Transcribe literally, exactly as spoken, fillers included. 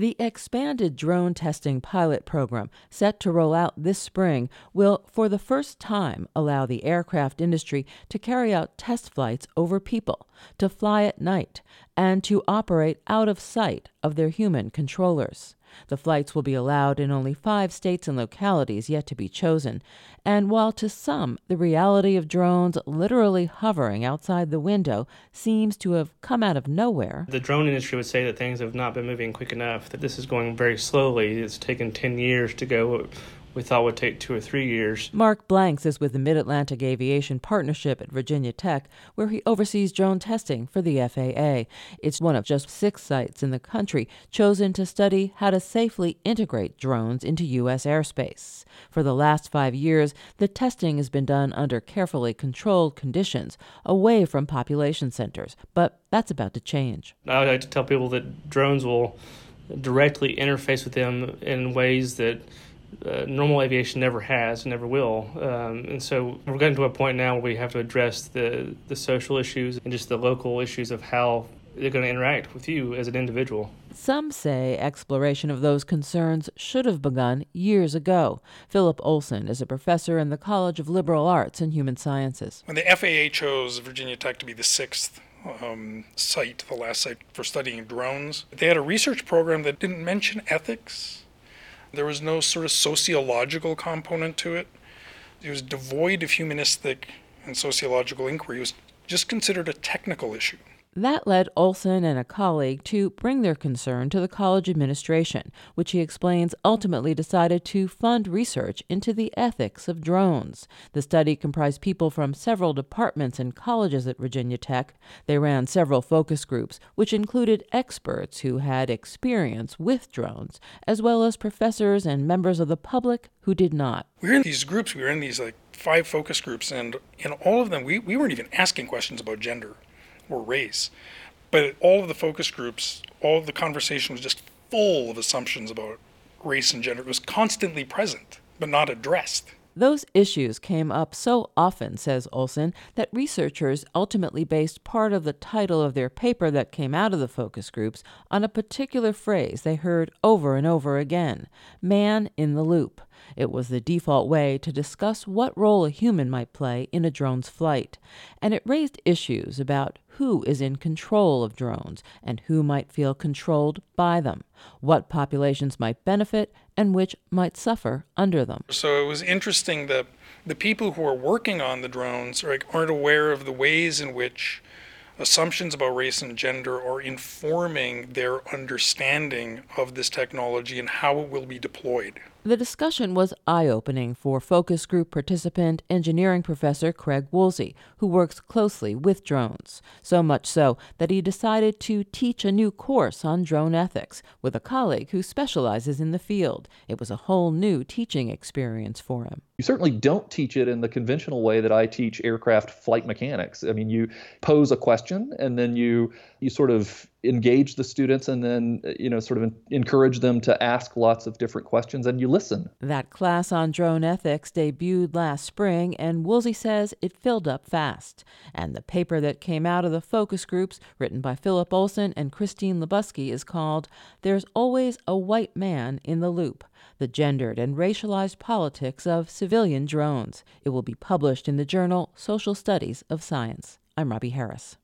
The expanded drone testing pilot program, set to roll out this spring, will for the first time allow the aircraft industry to carry out test flights over people, to fly at night, and to operate out of sight of their human controllers. The flights will be allowed in only five states and localities yet to be chosen. And while to some the reality of drones literally hovering outside the window seems to have come out of nowhere, the drone industry would say that things have not been moving quick enough, that this is going very slowly. It's taken ten years to go what we thought would take two or three years. Mark Blanks is with the Mid-Atlantic Aviation Partnership at Virginia Tech, where he oversees drone testing for the F A A. It's one of just six sites in the country chosen to study how to safely integrate drones into U S airspace. For the last five years, the testing has been done under carefully controlled conditions, away from population centers, but that's about to change. I like to tell people that drones will directly interface with them in ways that Uh, normal aviation never has and never will. Um, and so we're getting to a point now where we have to address the, the social issues and just the local issues of how they're going to interact with you as an individual. Some say exploration of those concerns should have begun years ago. Philip Olson is a professor in the College of Liberal Arts and Human Sciences. When the F A A chose Virginia Tech to be the sixth um, site, the last site for studying drones, they had a research program that didn't mention ethics. There was no sort of sociological component to it. It was devoid of humanistic and sociological inquiry. It was just considered a technical issue. That led Olson and a colleague to bring their concern to the college administration, which he explains ultimately decided to fund research into the ethics of drones. The study comprised people from several departments and colleges at Virginia Tech. They ran several focus groups, which included experts who had experience with drones, as well as professors and members of the public who did not. We were in these groups, we were in these like five focus groups, and in all of them, we, we weren't even asking questions about gender or race. But all of the focus groups, all of the conversation was just full of assumptions about race and gender. It was constantly present, but not addressed. Those issues came up so often, says Olson, that researchers ultimately based part of the title of their paper that came out of the focus groups on a particular phrase they heard over and over again: man in the loop. It was the default way to discuss what role a human might play in a drone's flight. And it raised issues about who is in control of drones and who might feel controlled by them, what populations might benefit and which might suffer under them. So it was interesting that the people who are working on the drones are, aren't aware of the ways in which assumptions about race and gender are informing their understanding of this technology and how it will be deployed. The discussion was eye-opening for focus group participant engineering professor Craig Woolsey, who works closely with drones, so much so that he decided to teach a new course on drone ethics with a colleague who specializes in the field. It was a whole new teaching experience for him. You certainly don't teach it in the conventional way that I teach aircraft flight mechanics. I mean, you pose a question and then you you sort of engage the students and then, you know, sort of encourage them to ask lots of different questions and you listen. That class on drone ethics debuted last spring, and Woolsey says it filled up fast. And the paper that came out of the focus groups, written by Philip Olson and Christine Lebusky, is called "There's Always a White Man in the Loop: The Gendered and Racialized Politics of Civilian Drones." It will be published in the journal Social Studies of Science. I'm Robbie Harris.